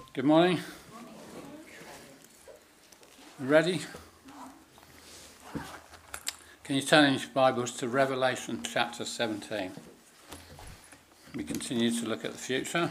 Good morning. Ready? Can you turn in your Bibles to Revelation chapter 17? We continue to look at the future.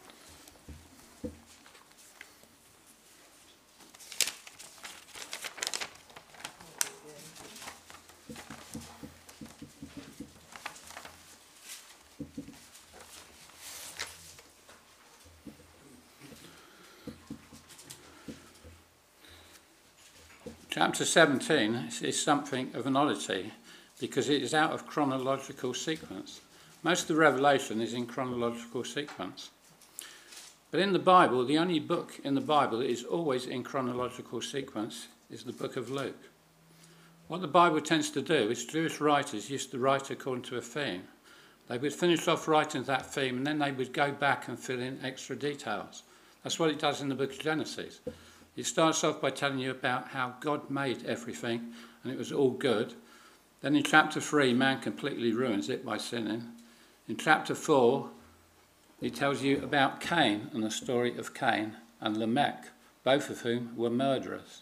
Chapter 17 is something of an oddity because it is out of chronological sequence. Most of the Revelation is in chronological sequence. But in the Bible, the only book in the Bible that is always in chronological sequence is the book of Luke. What the Bible tends to do is Jewish writers used to write according to a theme. They would finish off writing that theme and then they would go back and fill in extra details. That's what it does in the book of Genesis. It starts off by telling you about how God made everything and it was all good. Then in chapter 3, man completely ruins it by sinning. In chapter 4, it tells you about Cain and the story of Cain and Lamech, both of whom were murderers.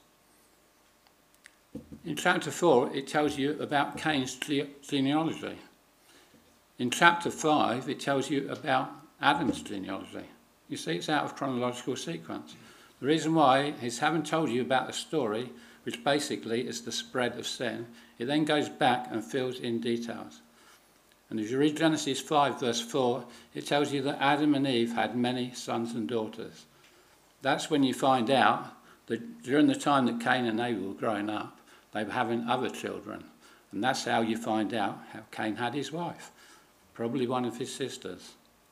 In chapter 4, it tells you about Cain's genealogy. In chapter 5, it tells you about Adam's genealogy. You see, it's out of chronological sequence. The reason why is, having told you about the story, which basically is the spread of sin, it then goes back and fills in details. And if you read Genesis 5 verse 4, it tells you that Adam and Eve had many sons and daughters. That's when you find out that during the time that Cain and Abel were growing up, they were having other children. And that's how you find out how Cain had his wife, probably one of his sisters.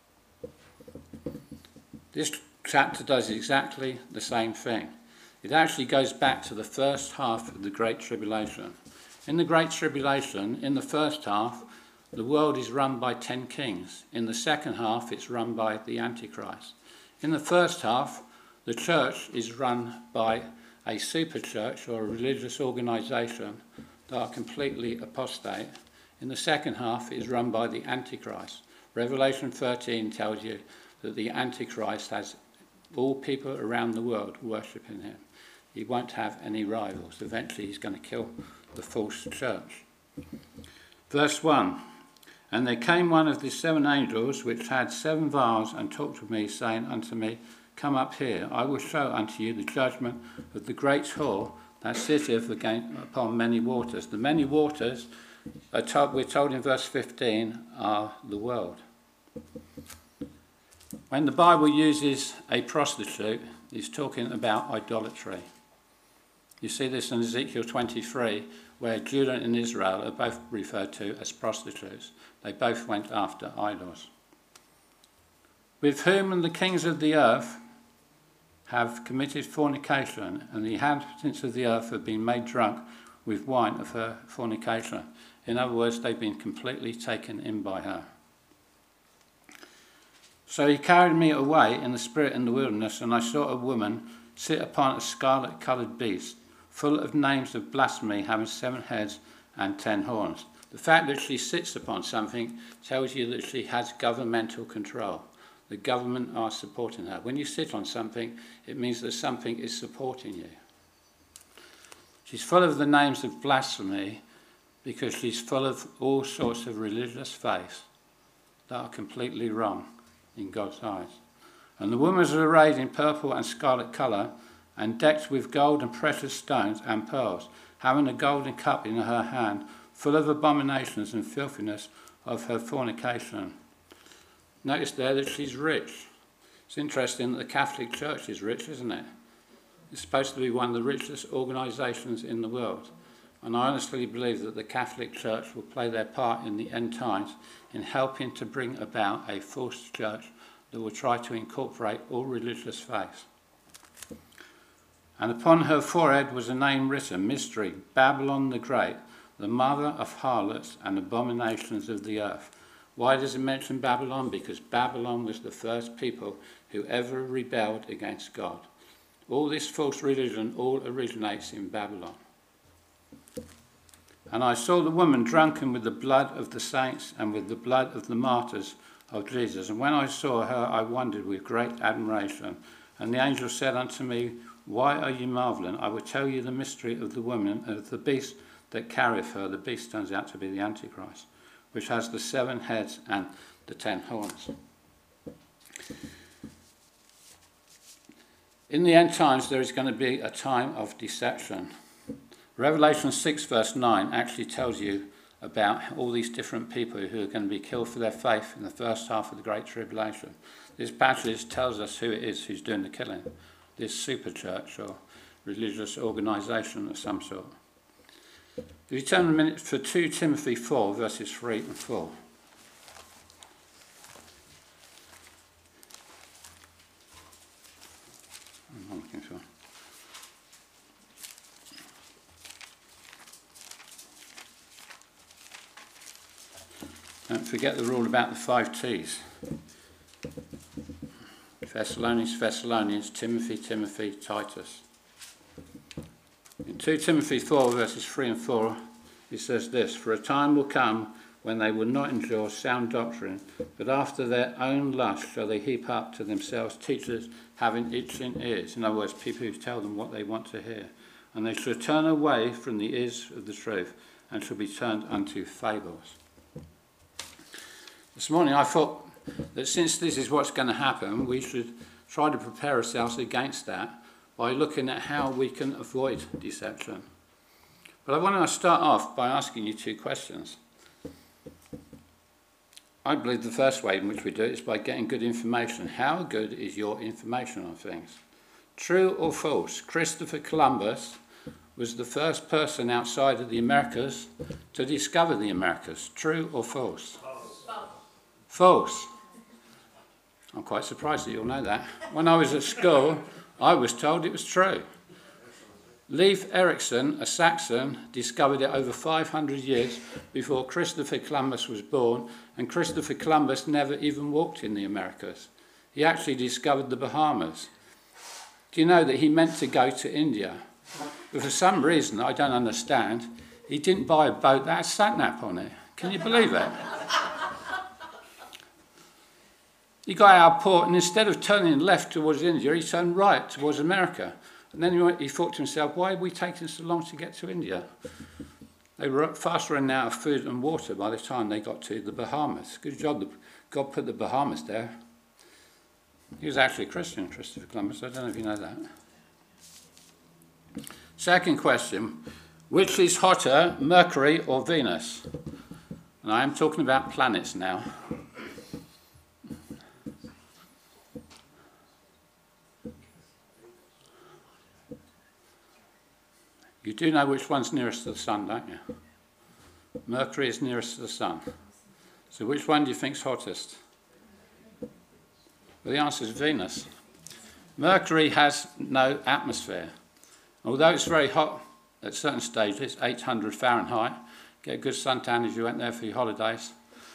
This chapter does exactly the same thing. It actually goes back to the first half of the Great Tribulation. In the Great Tribulation, in the first half, the world is run by 10 kings. In the second half, it's run by the Antichrist. In the first half, the church is run by a super church or a religious organisation that are completely apostate. In the second half, it is run by the Antichrist. Revelation 13 tells you that the Antichrist has all people around the world worshipping him. He won't have any rivals. Eventually he's going to kill the false church. Verse 1, and there came one of the 7 angels which had 7 vials and talked with me, saying unto me, come up here, I will show unto you the judgment of the great whore that sitteth upon many waters. The many waters, we're told in verse 15, are the world. When the Bible uses a prostitute, it's talking about idolatry. You see this in Ezekiel 23, where Judah and Israel are both referred to as prostitutes. They both went after idols. With whom the kings of the earth have committed fornication, and the inhabitants of the earth have been made drunk with wine of her fornication. In other words, they've been completely taken in by her. So he carried me away in the spirit in the wilderness, and I saw a woman sit upon a scarlet-coloured beast, full of names of blasphemy, having 7 heads and 10 horns. The fact that she sits upon something tells you that she has governmental control. The government are supporting her. When you sit on something, it means that something is supporting you. She's full of the names of blasphemy because she's full of all sorts of religious faiths that are completely wrong in God's eyes. And the woman was arrayed in purple and scarlet colour, and decked with gold and precious stones and pearls, having a golden cup in her hand, full of abominations and filthiness of her fornication. Notice there that she's rich. It's interesting that the Catholic Church is rich, isn't it? It's supposed to be one of the richest organisations in the world. And I honestly believe that the Catholic Church will play their part in the end times in helping to bring about a false church that will try to incorporate all religious faiths. And upon her forehead was a name written, Mystery, Babylon the Great, the mother of harlots and abominations of the earth. Why does it mention Babylon? Because Babylon was the first people who ever rebelled against God. All this false religion all originates in Babylon. And I saw the woman drunken with the blood of the saints and with the blood of the martyrs of Jesus. And when I saw her, I wondered with great admiration. And the angel said unto me, Why are you marvelling? I will tell you the mystery of the woman and of the beast that carrieth her. The beast turns out to be the Antichrist, which has the 7 heads and the 10 horns. In the end times, there is going to be a time of deception. Revelation 6 verse 9 actually tells you about all these different people who are going to be killed for their faith in the first half of the Great Tribulation. This passage tells us who it is who's doing the killing. This super church or religious organisation of some sort. If you turn a minute for 2 Timothy 4 verses 3 and 4. I'm looking for. Don't forget the rule about the 5 T's. Thessalonians, Timothy, Titus. In 2 Timothy 4 verses 3 and 4, he says this, For a time will come when they will not endure sound doctrine, but after their own lust shall they heap up to themselves teachers having itching ears. In other words, people who tell them what they want to hear. And they shall turn away from the ears of the truth and shall be turned unto fables. This morning I thought that since this is what's going to happen, we should try to prepare ourselves against that by looking at how we can avoid deception. But I want to start off by asking you 2 questions. I believe the first way in which we do it is by getting good information. How good is your information on things? True or false? Christopher Columbus was the first person outside of the Americas to discover the Americas. True or false? False. I'm quite surprised that you'll know that. When I was at school, I was told it was true. Leif Erikson, a Saxon, discovered it over 500 years before Christopher Columbus was born, and Christopher Columbus never even walked in the Americas. He actually discovered the Bahamas. Do you know that he meant to go to India? But for some reason I don't understand, he didn't buy a boat that had sat-nav on it. Can you believe it? He got out of port, and instead of turning left towards India, he turned right towards America. And then he thought to himself, why are we taking so long to get to India? They were fast running out of food and water by the time they got to the Bahamas. Good job that God put the Bahamas there. He was actually a Christian, Christopher Columbus. I don't know if you know that. Second question, which is hotter, Mercury or Venus? And I am talking about planets now. You do know which one's nearest to the sun, don't you? Mercury is nearest to the sun. So which one do you think's hottest? Well, the answer is Venus. Mercury has no atmosphere. Although it's very hot at certain stages, 800 Fahrenheit, get a good suntan if you went there for your holidays.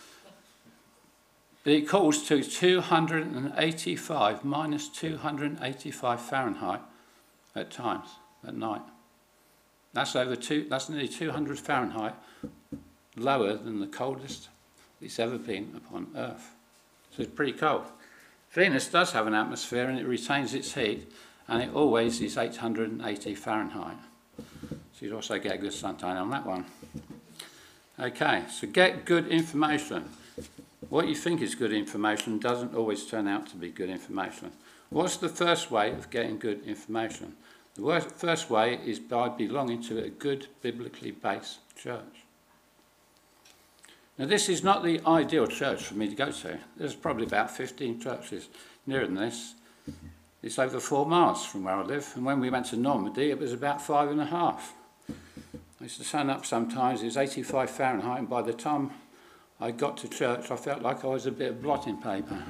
But it cools to 285, minus 285 Fahrenheit at times, at night. That's nearly 200 Fahrenheit lower than the coldest it's ever been upon Earth. So it's pretty cold. Venus does have an atmosphere and it retains its heat, and it always is 880 Fahrenheit. So you'd also get a good suntan on that one. Okay, so get good information. What you think is good information doesn't always turn out to be good information. What's the first way of getting good information? The first way is by belonging to a good, biblically based church. Now, this is not the ideal church for me to go to. There's probably about 15 churches nearer than this. It's over 4 miles from where I live, and when we went to Normandy, it was about 5.5. I used to turn up sometimes, it was 85 Fahrenheit, and by the time I got to church, I felt like I was a bit of blotting paper.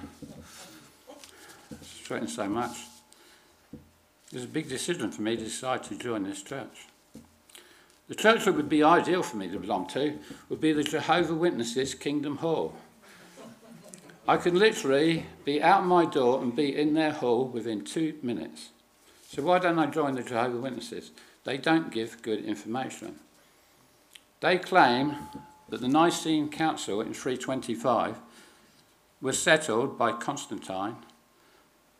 It's sweating so much. It was a big decision for me to decide to join this church. The church that would be ideal for me to belong to would be the Jehovah's Witnesses Kingdom Hall. I could literally be out my door and be in their hall within 2 minutes. So why don't I join the Jehovah's Witnesses? They don't give good information. They claim that the Nicene Council in 325 was settled by Constantine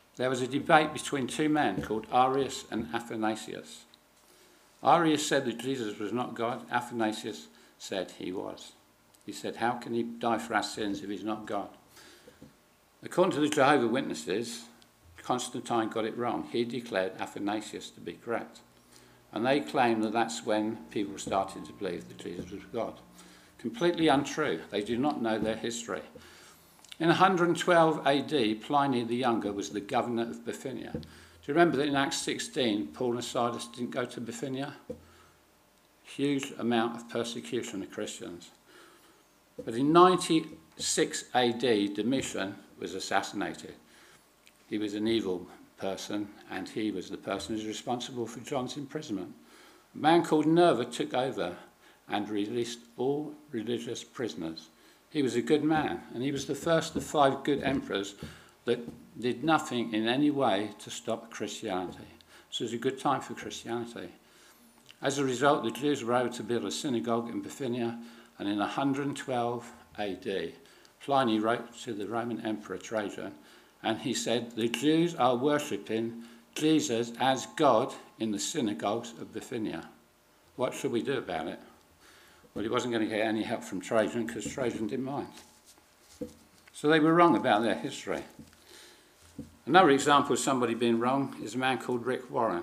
there was a debate between two men called Arius and Athanasius. Arius said that Jesus was not God. Athanasius said he was. He said, how can he die for our sins if he's not God? According to the Jehovah's Witnesses, Constantine got it wrong. He declared Athanasius to be correct. And they claim that that's when people started to believe that Jesus was God. Completely untrue. They do not know their history. In 112 AD, Pliny the Younger was the governor of Bithynia. Do you remember that in Acts 16, Paul and Silas didn't go to Bithynia? Huge amount of persecution of Christians. But in 96 AD, Domitian was assassinated. He was an evil person, and he was the person who was responsible for John's imprisonment. A man called Nerva took over and released all religious prisoners. He was a good man, and he was the first of 5 good emperors that did nothing in any way to stop Christianity. So it was a good time for Christianity. As a result, the Jews were able to build a synagogue in Bithynia, and in 112 AD, Pliny wrote to the Roman Emperor Trajan, and he said, the Jews are worshipping Jesus as God in the synagogues of Bithynia. What should we do about it? Well, he wasn't going to get any help from Trajan because Trajan didn't mind. So they were wrong about their history. Another example of somebody being wrong is a man called Rick Warren.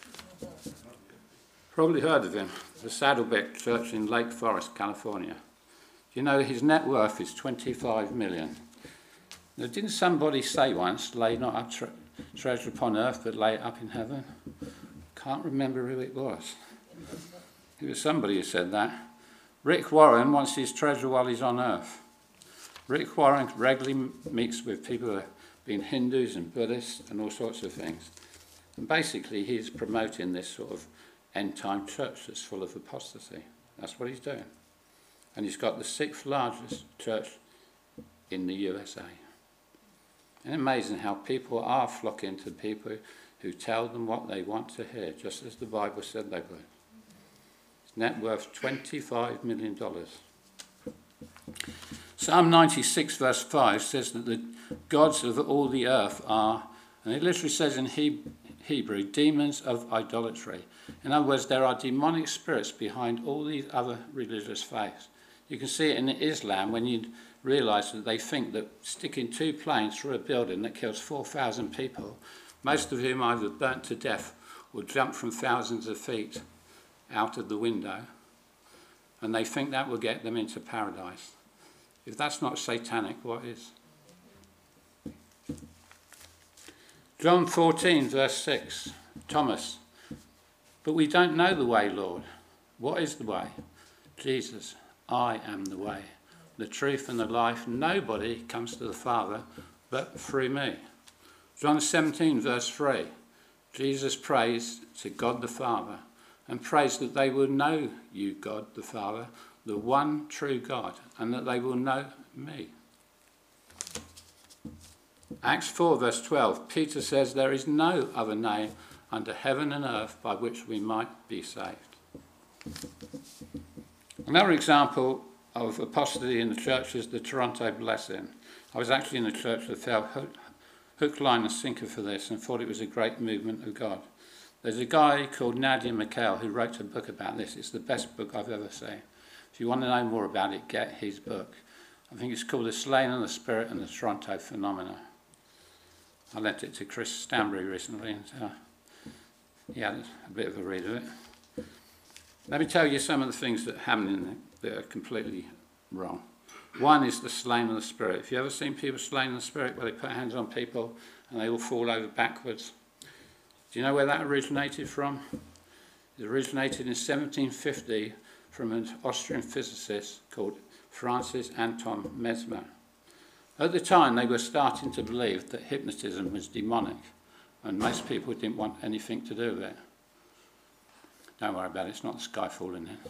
Probably heard of him, the Saddleback Church in Lake Forest, California. You know, his net worth is $25 million. Now, didn't somebody say once, lay not up treasure upon earth, but lay it up in heaven? Can't remember who it was. It was somebody who said that. Rick Warren wants his treasure while he's on earth. Rick Warren regularly meets with people who are being Hindus and Buddhists and all sorts of things. And basically, he's promoting this sort of end-time church that's full of apostasy. That's what he's doing. And he's got the 6th largest church in the USA. And amazing how people are flocking to people who tell them what they want to hear, just as the Bible said they would. His net worth $25 million. Psalm 96 verse 5 says that the gods of all the earth are, and it literally says in Hebrew, demons of idolatry. In other words, there are demonic spirits behind all these other religious faiths. You can see it in Islam when you realise that they think that sticking 2 planes through a building that kills 4,000 people, most of whom either burnt to death or jumped from thousands of feet out of the window, and they think that will get them into paradise. If that's not satanic, what is? John 14 verse 6, Thomas, but we don't know the way, Lord. What is the way? Jesus, I am the way, the truth and the life. Nobody comes to the Father but through me. John 17 verse 3, Jesus prays to God the Father and prays that they will know you, God the Father, the one true God, and that they will know me. Acts 4 verse 12, Peter says there is no other name under heaven and earth by which we might be saved. Another example of apostasy in the church is the Toronto Blessing. I was actually in a church that fell hook, line and sinker for this and thought it was a great movement of God. There's a guy called Nadia McKell who wrote a book about this. It's the best book I've ever seen. If you want to know more about it, get his book. I think it's called The Slaying of the Spirit and the Toronto Phenomena. I lent it to Chris Stanbury recently, and he had a bit of a read of it. Let me tell you some of the things that happen in it that are completely wrong. One is the slaying of the Spirit. Have you ever seen people slaying the Spirit where they put hands on people and they all fall over backwards? Do you know where that originated from? It originated in 1750 from an Austrian physicist called Francis Anton Mesmer. At the time, they were starting to believe that hypnotism was demonic, and most people didn't want anything to do with it. Don't worry about it, it's not the sky falling in.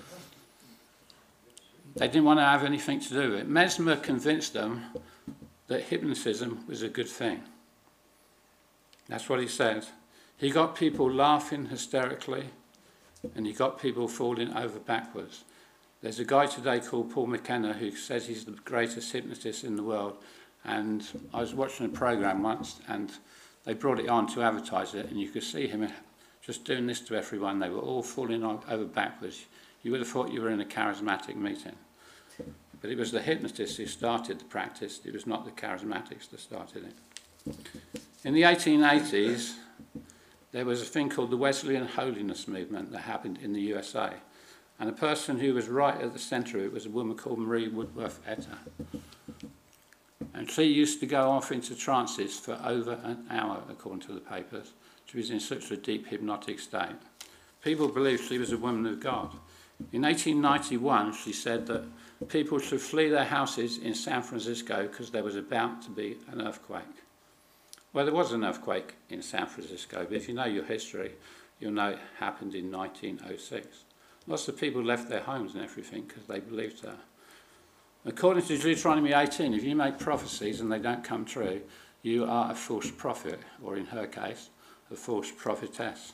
They didn't want to have anything to do with it. Mesmer convinced them that hypnotism was a good thing. That's what he said. He got people laughing hysterically, and he got people falling over backwards. There's a guy today called Paul McKenna who says he's the greatest hypnotist in the world, And I was watching a programme once, and they brought it on to advertise it, and you could see him just doing this to everyone. They were all falling over backwards. You would have thought you were in a charismatic meeting. But it was the hypnotists who started the practice. It was not the charismatics that started it. In the 1880s, there was a thing called the Wesleyan Holiness Movement that happened in the USA. And the person who was right at the centre of it was a woman called Marie Woodworth Etter. And she used to go off into trances for over an hour, according to the papers. She was in such a deep hypnotic state. People believed she was a woman of God. In 1891, she said that people should flee their houses in San Francisco because there was about to be an earthquake. Well, there was an earthquake in San Francisco, but if you know your history, you'll know it happened in 1906. Lots of people left their homes and everything because they believed her. According to Deuteronomy 18, if you make prophecies and they don't come true, you are a false prophet, or in her case, a false prophetess.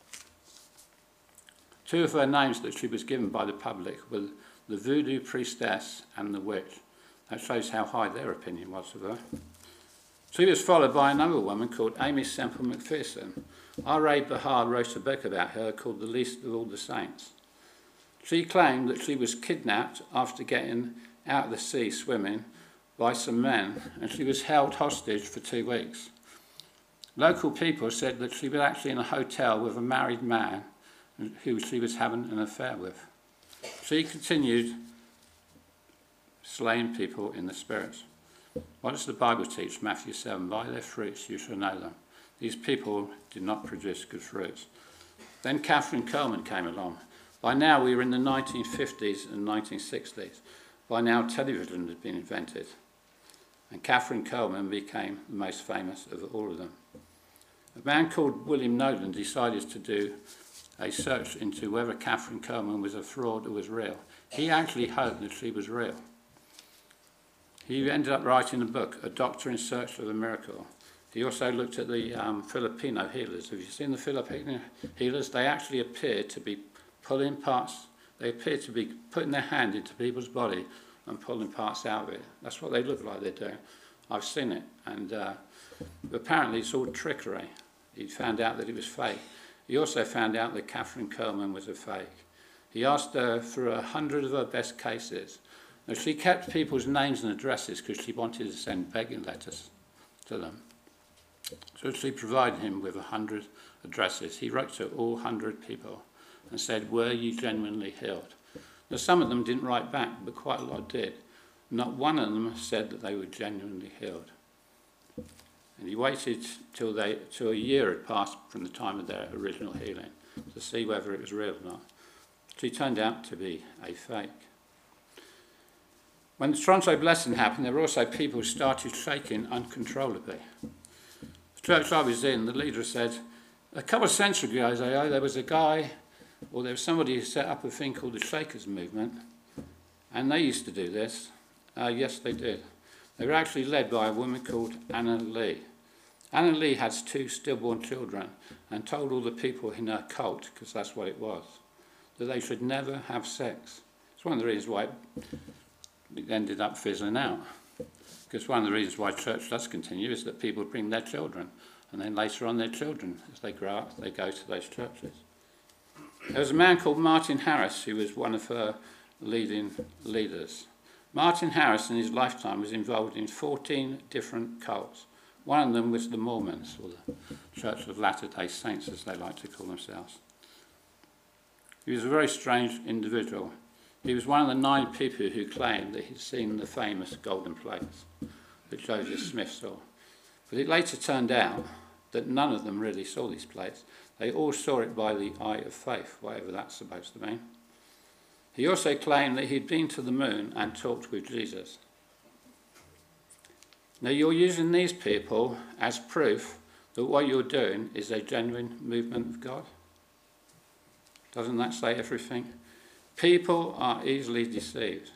Two of her names that she was given by the public were the voodoo priestess and the witch. That shows how high their opinion was of her. She was followed by another woman called Amy Semple McPherson. R.A. Bahar wrote a book about her called The Least of All the Saints. She claimed that she was kidnapped after getting out of the sea swimming by some men, and she was held hostage for 2 weeks. Local people said that she was actually in a hotel with a married man who she was having an affair with. She continued slaying people in the spirits. What does the Bible teach? Matthew 7, by their fruits you shall know them. These people did not produce good fruits. Then Catherine Coleman came along. By now we were in the 1950s and 1960s. By now television had been invented. And Catherine Coleman became the most famous of all of them. A man called William Nolan decided to do a search into whether Catherine Coleman was a fraud or was real. He actually hoped that she was real. He ended up writing a book, A Doctor in Search of a Miracle. He also looked at the Filipino healers. Have you seen the Filipino healers? They actually appear to be pulling parts. They appear to be putting their hand into people's body and pulling parts out of it. That's what they look like they're doing. I've seen it, and apparently it's all trickery. He found out that it was fake. He also found out that Catherine Coleman was a fake. He asked her for 100 of her best cases. Now, she kept people's names and addresses because she wanted to send begging letters to them. So she provided him with 100 addresses. He wrote to all 100 people and said, were you genuinely healed? Now, some of them didn't write back, but quite a lot did. Not one of them said that they were genuinely healed. And he waited till a year had passed from the time of their original healing to see whether it was real or not. She turned out to be a fake. When the Toronto Blessing happened, there were also people who started shaking uncontrollably. The church I was in, the leader said, a couple of centuries ago, there was a guy, or there was somebody who set up a thing called the Shakers Movement, and they used to do this. Yes, they did. They were actually led by a woman called Anna Lee. Anna Lee has 2 stillborn children and told all the people in her cult, because that's what it was, that they should never have sex. It's one of the reasons why it ended up fizzling out. Because one of the reasons why church does continue is that people bring their children, and then later on their children, as they grow up, they go to those churches. There was a man called Martin Harris who was one of her leading leaders. Martin Harris in his lifetime was involved in 14 different cults. One of them was the Mormons, or the Church of Latter-day Saints, as they like to call themselves. He was a very strange individual. He was one of the 9 people who claimed that he'd seen the famous golden plates that Joseph Smith saw. But it later turned out that none of them really saw these plates. They all saw it by the eye of faith, whatever that's supposed to mean. He also claimed that he'd been to the moon and talked with Jesus. Now, you're using these people as proof that what you're doing is a genuine movement of God. Doesn't that say everything? People are easily deceived.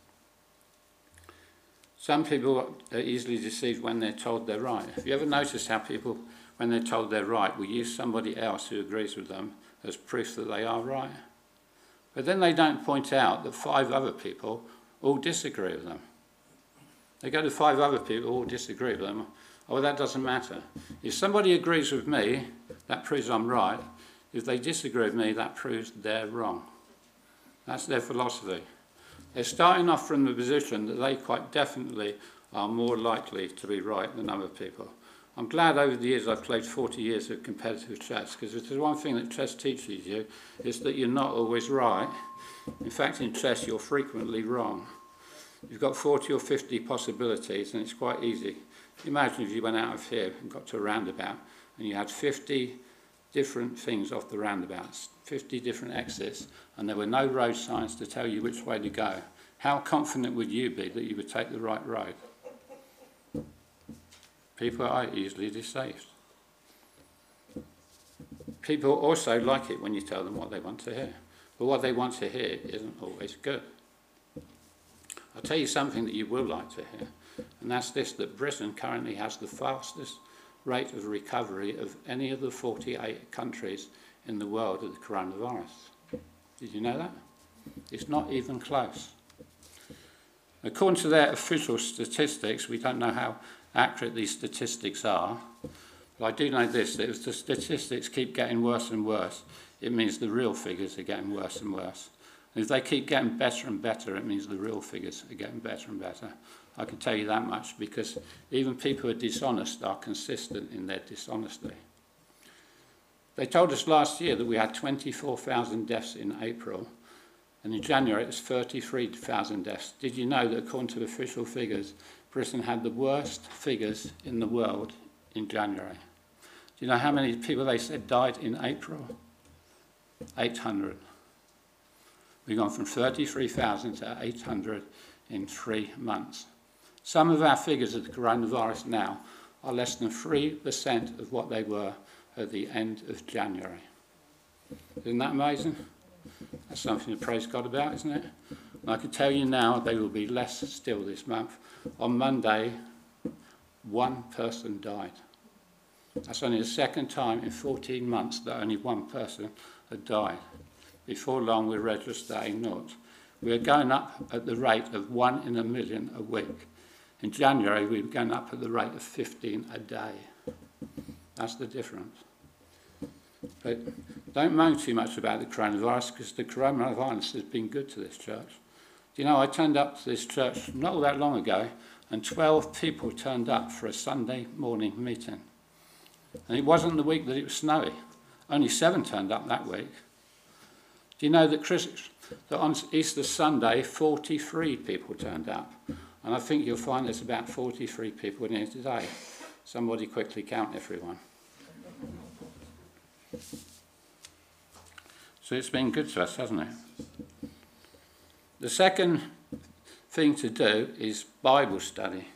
Some people are easily deceived when they're told they're right. Have you ever noticed how people, when they're told they're right, will use somebody else who agrees with them as proof that they are right? But then they don't point out that 5 other people all disagree with them. They go to 5 other people who all disagree with them. Oh, well, that doesn't matter. If somebody agrees with me, that proves I'm right. If they disagree with me, that proves they're wrong. That's their philosophy. They're starting off from the position that they quite definitely are more likely to be right than other people. I'm glad over the years I've played 40 years of competitive chess, because if there's one thing that chess teaches you, is that you're not always right. In fact, in chess, you're frequently wrong. You've got 40 or 50 possibilities, and it's quite easy. Imagine if you went out of here and got to a roundabout, and you had 50 different things off the roundabouts, 50 different exits, and there were no road signs to tell you which way to go. How confident would you be that you would take the right road? People are easily deceived. People also like it when you tell them what they want to hear. But what they want to hear isn't always good. I'll tell you something that you will like to hear, and that's this, that Britain currently has the fastest rate of recovery of any of the 48 countries in the world of the coronavirus. Did you know that? It's not even close. According to their official statistics, we don't know how accurate these statistics are, but I do know this, that if the statistics keep getting worse and worse, it means the real figures are getting worse and worse. And if they keep getting better and better, it means the real figures are getting better and better. I can tell you that much, because even people who are dishonest are consistent in their dishonesty. They told us last year that we had 24,000 deaths in April, and in January it was 33,000 deaths. Did you know that according to official figures, Britain had the worst figures in the world in January? Do you know how many people they said died in April? 800. We've gone from 33,000 to 800 in 3 months. Some of our figures of the coronavirus now are less than 3% of what they were at the end of January. Isn't that amazing? That's something to praise God about, isn't it? And I can tell you now they will be less still this month. On Monday, 1 person died. That's only the second time in 14 months that only 1 person had died. Before long, we're registering naught. We are going up at the rate of 1 in a million a week. In January, we were going up at the rate of 15 a day. That's the difference. But don't moan too much about the coronavirus, because the coronavirus has been good to this church. Do you know, I turned up to this church not all that long ago, and 12 people turned up for a Sunday morning meeting. And it wasn't the week that it was snowy. Only 7 turned up that week. Do you know that on Easter Sunday, 43 people turned up? And I think you'll find there's about 43 people in here today. Somebody quickly count everyone. So it's been good to us, hasn't it? The second thing to do is Bible study.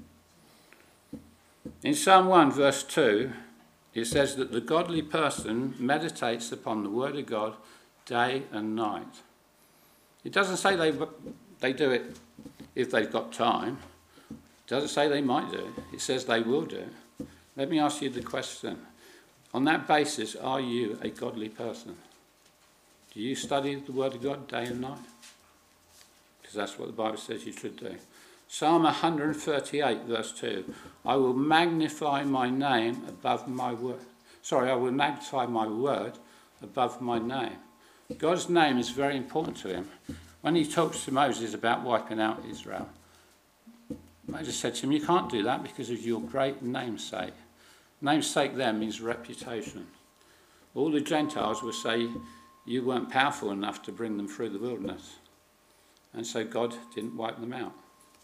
In Psalm 1, verse 2, it says that the godly person meditates upon the Word of God day and night. It doesn't say they do it if they've got time. It doesn't say they might do it. It says they will do it. Let me ask you the question. On that basis, are you a godly person? Do you study the Word of God day and night? Because that's what the Bible says you should do. Psalm 138, verse 2. I will magnify my name above my word. I will magnify my word above my name. God's name is very important to him. When he talks to Moses about wiping out Israel, Moses said to him, you can't do that because of your great namesake. Namesake there means reputation. All the Gentiles will say you weren't powerful enough to bring them through the wilderness. And so God didn't wipe them out.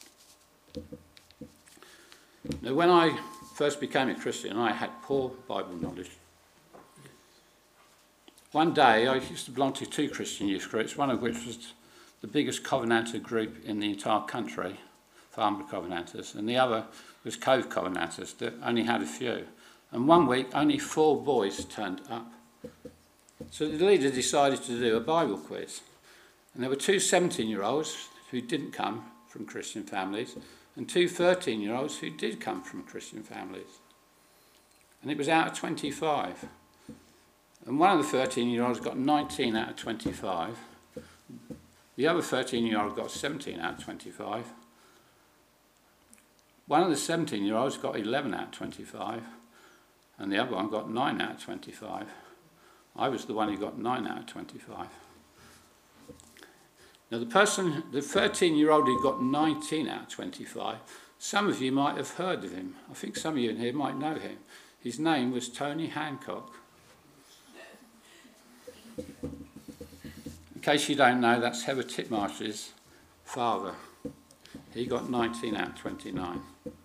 Now, when I first became a Christian, I had poor Bible knowledge. One day, I used to belong to 2 Christian youth groups, one of which was the biggest Covenanter group in the entire country, Farnborough Covenanters, and the other was Cove Covenanters that only had a few. And one week, only 4 boys turned up. So the leader decided to do a Bible quiz. And there were 2 17-year-olds who didn't come from Christian families, and 2 13-year-olds who did come from Christian families. And it was out of 25. And one of the 13-year-olds got 19 out of 25. The other 13-year-old got 17 out of 25. One of the 17-year-olds got 11 out of 25, and the other one got 9 out of 25. I was the one who got 9 out of 25. Now the 13-year-old who got 19 out of 25, some of you might have heard of him. I think some of you in here might know him. His name was Tony Hancock. In case you don't know, that's Heather Titmarsh's father. He got 19 out of 29.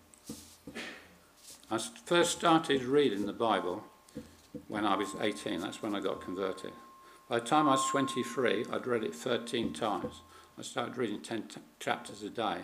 I first started reading the Bible when I was 18. That's when I got converted. By the time I was 23, I'd read it 13 times. I started reading 10 chapters a day.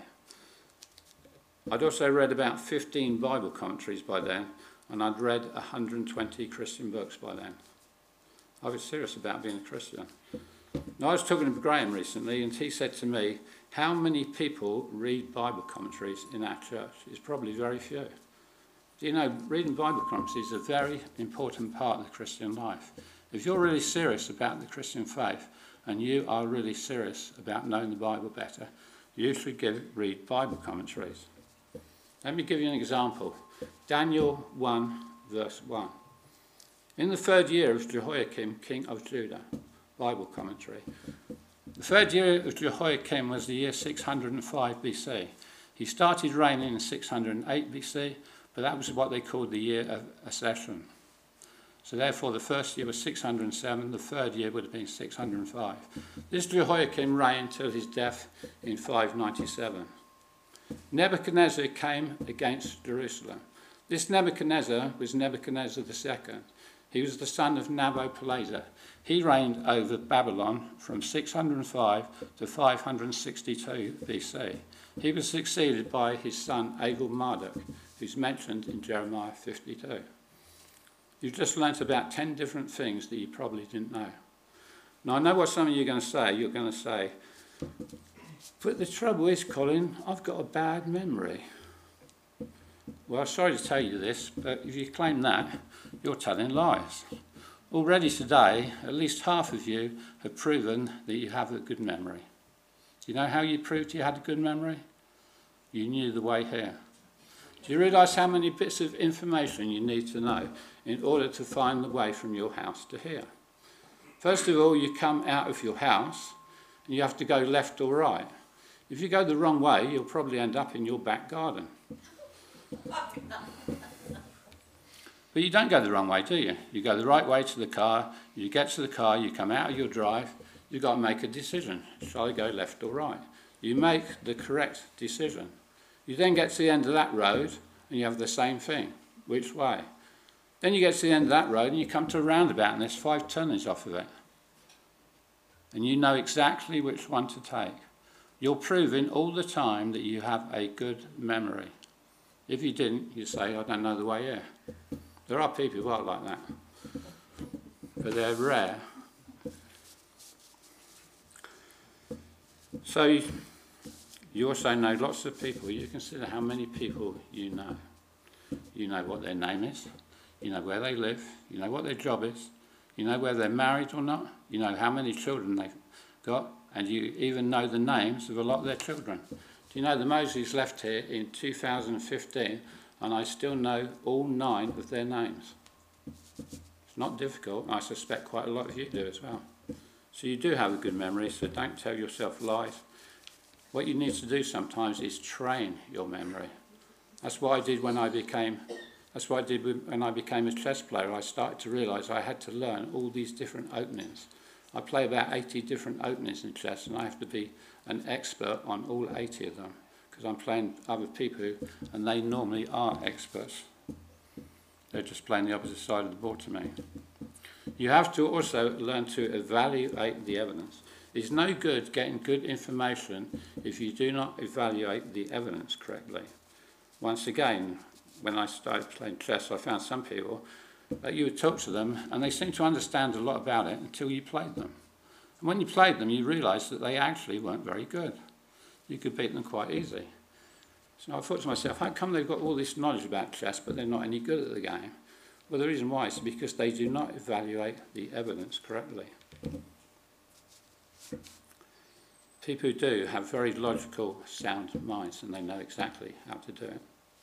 I'd also read about 15 Bible commentaries by then, and I'd read 120 Christian books by then. I was serious about being a Christian. Now, I was talking to Graham recently, and he said to me, how many people read Bible commentaries in our church? It's probably very few. Do you know, reading Bible commentaries is a very important part of the Christian life. If you're really serious about the Christian faith, and you are really serious about knowing the Bible better, you should read Bible commentaries. Let me give you an example. Daniel 1, verse 1. In the 3rd year of Jehoiakim, king of Judah, Bible commentary. The 3rd year of Jehoiakim was the year 605 BC. He started reigning in 608 BC, but that was what they called the year of accession. So therefore the first year was 607, the 3rd year would have been 605. This Jehoiakim reigned till his death in 597. Nebuchadnezzar came against Jerusalem. This Nebuchadnezzar was Nebuchadnezzar II. He was the son of Nabopolassar. He reigned over Babylon from 605 to 562 BC. He was succeeded by his son Abel-Marduk, who's mentioned in Jeremiah 52. You've just learnt about 10 different things that you probably didn't know. Now, I know what some of you are going to say. You're going to say, but the trouble is, Colin, I've got a bad memory. Well, sorry to tell you this, but if you claim that, you're telling lies. Already today, at least half of you have proven that you have a good memory. Do you know how you proved you had a good memory? You knew the way here. Do you realise how many bits of information you need to know in order to find the way from your house to here? First of all, you come out of your house and you have to go left or right. If you go the wrong way, you'll probably end up in your back garden. But you don't go the wrong way, do you? You go the right way to the car, you get to the car, you come out of your drive, you've got to make a decision. Shall I go left or right? You make the correct decision. You then get to the end of that road and you have the same thing. Which way? Then you get to the end of that road and you come to a roundabout and there's 5 turnings off of it. And you know exactly which one to take. You're proving all the time that you have a good memory. If you didn't, you say, I don't know the way here. There are people who are like that, but they're rare. So you also know lots of people. You consider how many people you know. You know what their name is. You know where they live. You know what their job is. You know whether they're married or not. You know how many children they've got. And you even know the names of a lot of their children. Do you know that Moses left here in 2015 and I still know all 9 of their names? It's not difficult, and I suspect quite a lot of you do as well. So you do have a good memory, so don't tell yourself lies. What you need to do sometimes is train your memory. That's what I did when I became a chess player. I started to realise I had to learn all these different openings. I play about 80 different openings in chess, and I have to be an expert on all 80 of them, because I'm playing other people, and they normally are experts. They're just playing the opposite side of the board to me. You have to also learn to evaluate the evidence. It's no good getting good information if you do not evaluate the evidence correctly. Once again, when I started playing chess, I found some people that you would talk to them and they seemed to understand a lot about it until you played them. And when you played them, you realised that they actually weren't very good. You could beat them quite easy. So I thought to myself, how come they've got all this knowledge about chess but they're not any good at the game? Well, the reason why is because they do not evaluate the evidence correctly. People who do have very logical, sound minds, and they know exactly how to do it.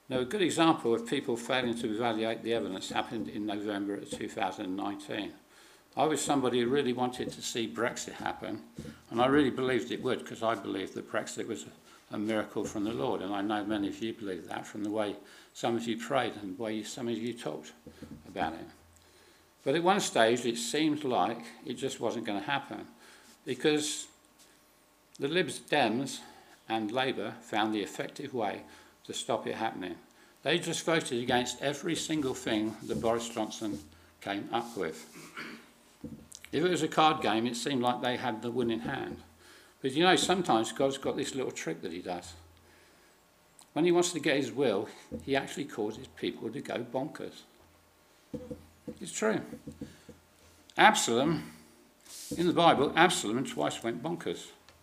Now, a good example of people failing to evaluate the evidence happened in November of 2019. I was somebody who really wanted to see Brexit happen, and I really believed it would, because I believed that Brexit was a miracle from the Lord, and I know many of you believe that from the way some of you prayed and the way some of you talked about it. But at one stage it seemed like it just wasn't going to happen, because the Libs, Dems and Labour found the effective way to stop it happening. They just voted against every single thing that Boris Johnson came up with. If it was a card game, it seemed like they had the winning hand. But you know, sometimes God's got this little trick that he does. When he wants to get his will, he actually causes people to go bonkers. It's true. Absalom, in the Bible, Absalom twice went bonkers.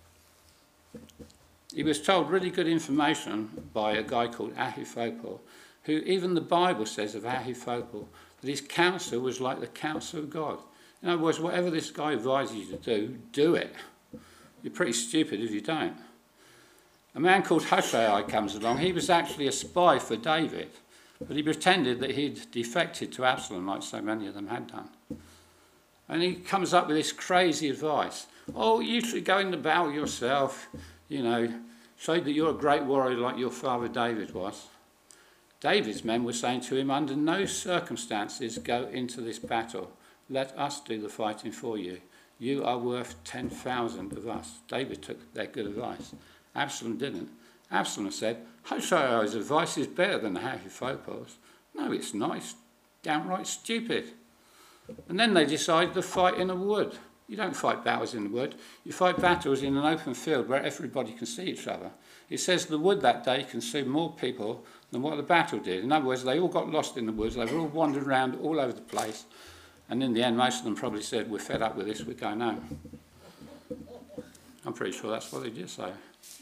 He was told really good information by a guy called Ahithophel, who even the Bible says of Ahithophel that his counsel was like the counsel of God. In other words, whatever this guy advises you to do, do it. You're pretty stupid if you don't. A man called Hushai comes along. He was actually a spy for David, but he pretended that he'd defected to Absalom, like so many of them had done. And he comes up with this crazy advice. Oh, you should go in the battle yourself, you know, show that you're a great warrior like your father David was. David's men were saying to him, under no circumstances go into this battle. Let us do the fighting for you. You are worth 10,000 of us. David took their good advice. Absalom didn't. Absalom said, Hushai's advice is better than Ahithophel's. No, it's not. It's downright stupid. And then they decided to fight in a wood. You don't fight battles in the wood. You fight battles in an open field where everybody can see each other. It says the wood that day consumed more people than what the battle did. In other words, they all got lost in the woods. They were all wandering around all over the place. And in the end, most of them probably said, we're fed up with this, we're going home. I'm pretty sure that's what they did say.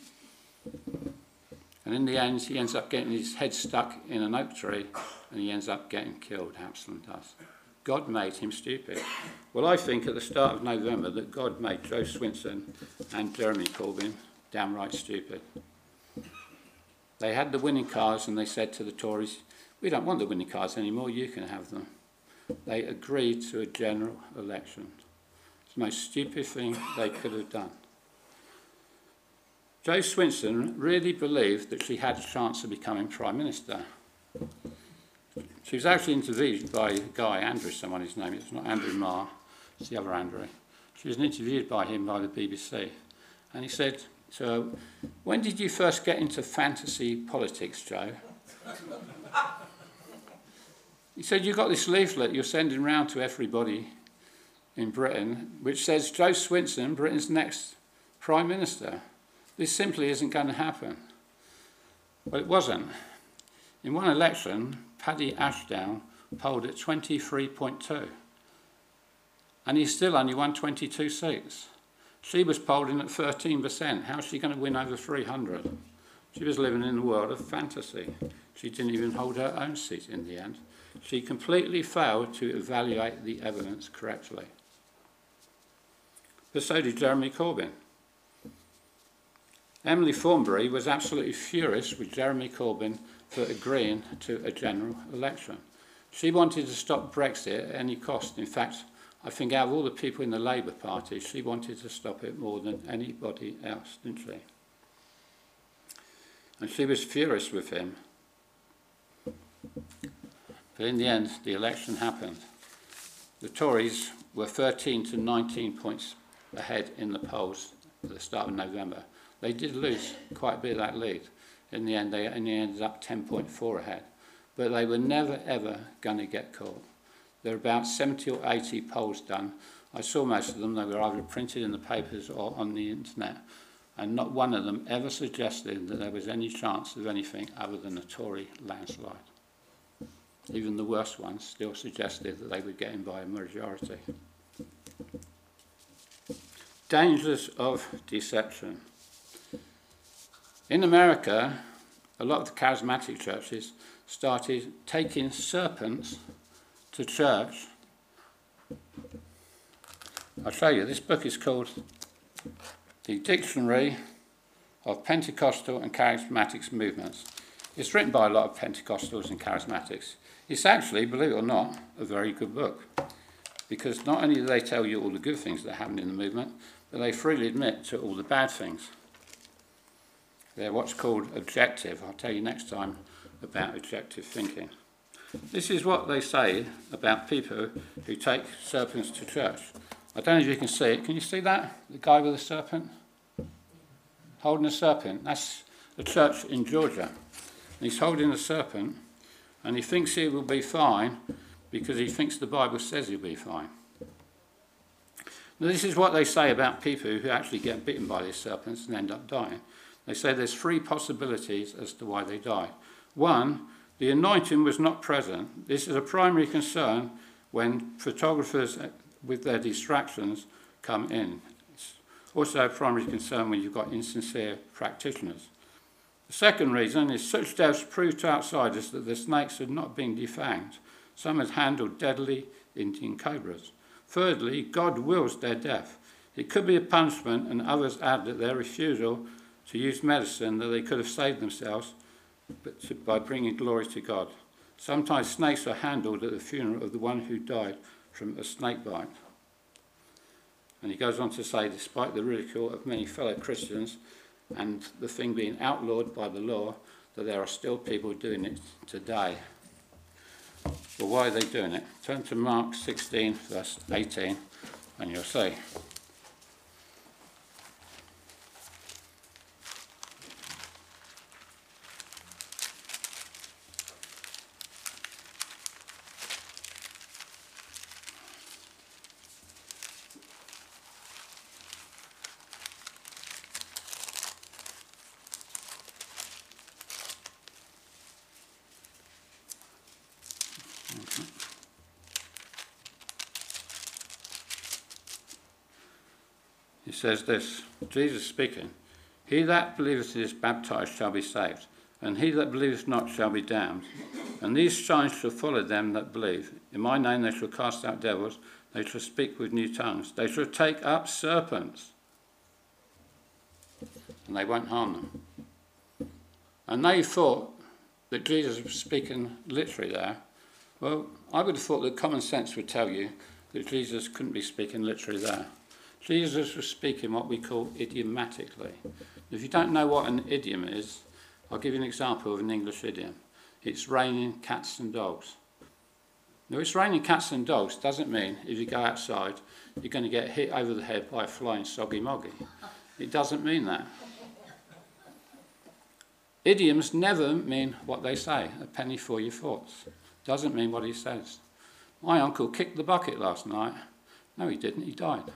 And in the end, he ends up getting his head stuck in an oak tree, and he ends up getting killed, Absalom does. God made him stupid. Well, I think at the start of November that God made Joe Swinson and Jeremy Corbyn downright stupid. They had the winning cards and they said to the Tories, we don't want the winning cards anymore, you can have them. They agreed to a general election. It's the most stupid thing they could have done. Jo Swinson really believed that she had a chance of becoming Prime Minister. She was actually interviewed by a guy, Andrew, someone his name, it's not Andrew Marr, it's the other Andrew. She was interviewed by him by the BBC. And he said, so, when did you first get into fantasy politics, Jo? He said, you got this leaflet you're sending round to everybody in Britain, which says Jo Swinson, Britain's next Prime Minister. This simply isn't going to happen. Well, it wasn't. In one election, Paddy Ashdown polled at 23.2, and he still only won 22 seats. She was polling at 13%. How's she going to win over 300? She was living in a world of fantasy. She didn't even hold her own seat in the end. She completely failed to evaluate the evidence correctly. But so did Jeremy Corbyn. Emily Thornberry was absolutely furious with Jeremy Corbyn for agreeing to a general election. She wanted to stop Brexit at any cost. In fact, I think out of all the people in the Labour Party, she wanted to stop it more than anybody else, didn't she? And she was furious with him. But in the end, the election happened. The Tories were 13 to 19 points ahead in the polls at the start of November. They did lose quite a bit of that lead. In the end, they only ended up 10.4 ahead. But they were never, ever going to get caught. There were about 70 or 80 polls done. I saw most of them. They were either printed in the papers or on the internet. And not one of them ever suggested that there was any chance of anything other than a Tory landslide. Even the worst ones still suggested that they would get in by a majority. Dangers of deception. In America, a lot of the charismatic churches started taking serpents to church. I'll show you. This book is called The Dictionary of Pentecostal and Charismatic Movements. It's written by a lot of Pentecostals and Charismatics. It's actually, believe it or not, a very good book. Because not only do they tell you all the good things that happen in the movement, but they freely admit to all the bad things. They're what's called objective. I'll tell you next time about objective thinking. This is what they say about people who take serpents to church. I don't know if you can see it. Can you see that? The guy with the serpent? Holding a serpent. That's a church in Georgia. And he's holding a serpent, and he thinks he will be fine because he thinks the Bible says he'll be fine. Now, this is what they say about people who actually get bitten by these serpents and end up dying. They say there's 3 possibilities as to why they die. 1, the anointing was not present. This is a primary concern when photographers with their distractions come in. It's also a primary concern when you've got insincere practitioners. The second reason is such deaths proved to outsiders that the snakes had not been defanged. Some had handled deadly Indian cobras. Thirdly, God wills their death. It could be a punishment, and others add that their refusal to use medicine that they could have saved themselves by bringing glory to God. Sometimes snakes are handled at the funeral of the one who died from a snake bite. And he goes on to say, despite the ridicule of many fellow Christians and the thing being outlawed by the law, that there are still people doing it today. Well, why are they doing it? Turn to Mark 16, verse 18, and you'll see. He says this, Jesus speaking, "He that believeth and is baptized shall be saved, and he that believeth not shall be damned. And these signs shall follow them that believe. In my name they shall cast out devils, they shall speak with new tongues, they shall take up serpents, and they won't harm them." And they thought that Jesus was speaking literally there. Well, I would have thought that common sense would tell you that Jesus couldn't be speaking literally there. Jesus was speaking what we call idiomatically. If you don't know what an idiom is, I'll give you an example of an English idiom. It's raining cats and dogs. Now, it's raining cats and dogs doesn't mean if you go outside you're going to get hit over the head by a flying soggy moggy. It doesn't mean that. Idioms never mean what they say. A penny for your thoughts. Doesn't mean what he says. My uncle kicked the bucket last night. No, he didn't. He died.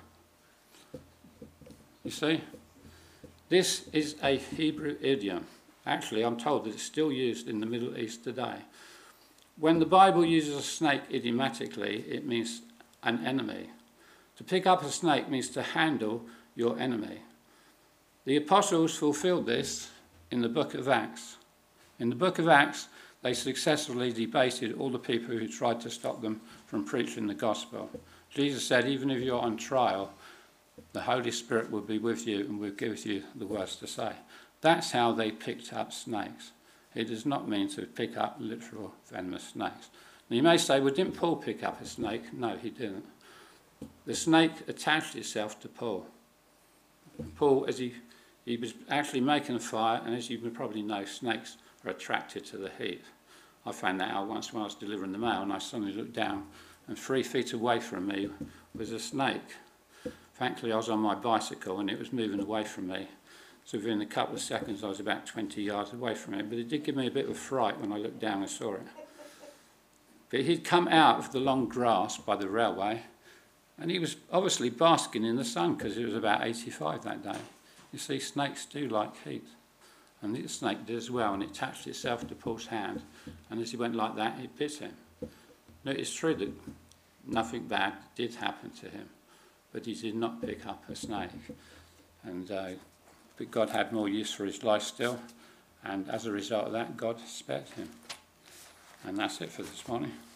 You see? This is a Hebrew idiom. Actually, I'm told that it's still used in the Middle East today. When the Bible uses a snake idiomatically, it means an enemy. To pick up a snake means to handle your enemy. The apostles fulfilled this in the book of Acts. In the book of Acts, they successfully debated all the people who tried to stop them from preaching the gospel. Jesus said, even if you're on trial, the Holy Spirit will be with you and will give you the words to say. That's how they picked up snakes. It does not mean to pick up literal venomous snakes. Now you may say, well, didn't Paul pick up a snake? No, he didn't. The snake attached itself to Paul. Paul, as he was actually making a fire, and as you probably know, snakes are attracted to the heat. I found that out once when I was delivering the mail, and I suddenly looked down, and 3 feet away from me was a snake. Thankfully, I was on my bicycle, and it was moving away from me. So within a couple of seconds, I was about 20 yards away from it. But it did give me a bit of a fright when I looked down and saw it. But he'd come out of the long grass by the railway, and he was obviously basking in the sun because it was about 85 that day. You see, snakes do like heat. And the snake did as well, and it attached itself to Paul's hand. And as he went like that, it bit him. Now, it's true that nothing bad did happen to him, but he did not pick up a snake. And but God had more use for his life still, and as a result of that, God spared him. And that's it for this morning.